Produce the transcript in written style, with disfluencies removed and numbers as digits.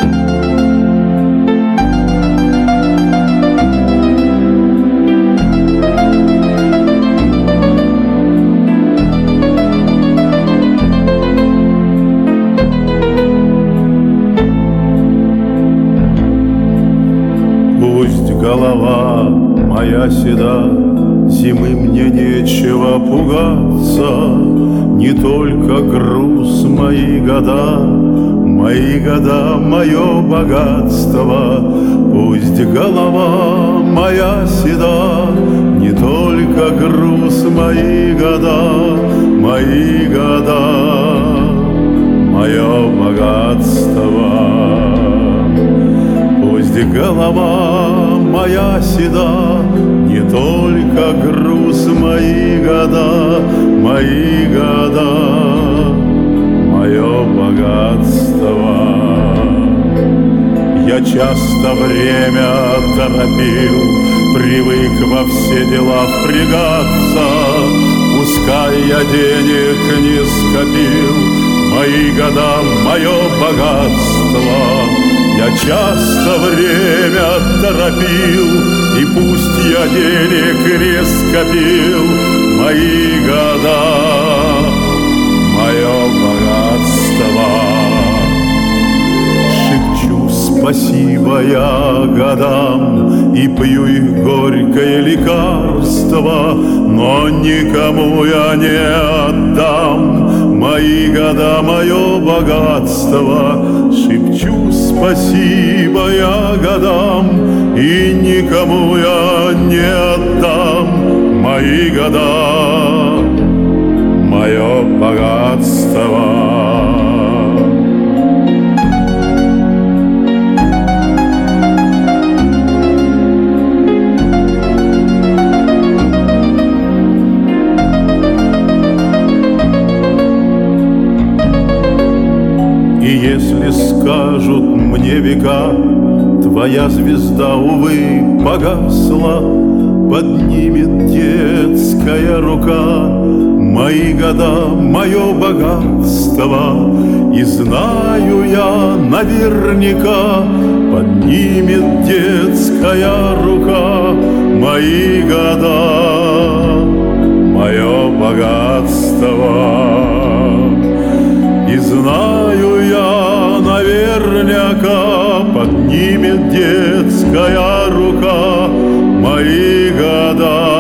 Голова моя седа, зимы мне нечего пугаться, не только груз мои года, мое богатство. Пусть голова моя седа, не только груз мои года, мое богатство. Пусть голова моя седа, не только груз мои года, мое богатство. Я часто время торопил, привык во все дела впрягаться. Пускай я денег не скопил, мои года, мое богатство. Я часто время торопил, и пусть я денег не скопил, мои года, мое богатство. Шепчу спасибо я годам и пью их горькое лекарство, но никому я не отдам мои года, мое богатство. Шепчу спасибо я годам и никому я не отдам мои года, мое богатство. Если скажут мне века, твоя звезда, увы, погасла, поднимет детская рука мои года, мое богатство. И знаю я наверняка, поднимет детская рука мои года, мое богатство. И знаю я наверняка, поднимет детская рука мои года,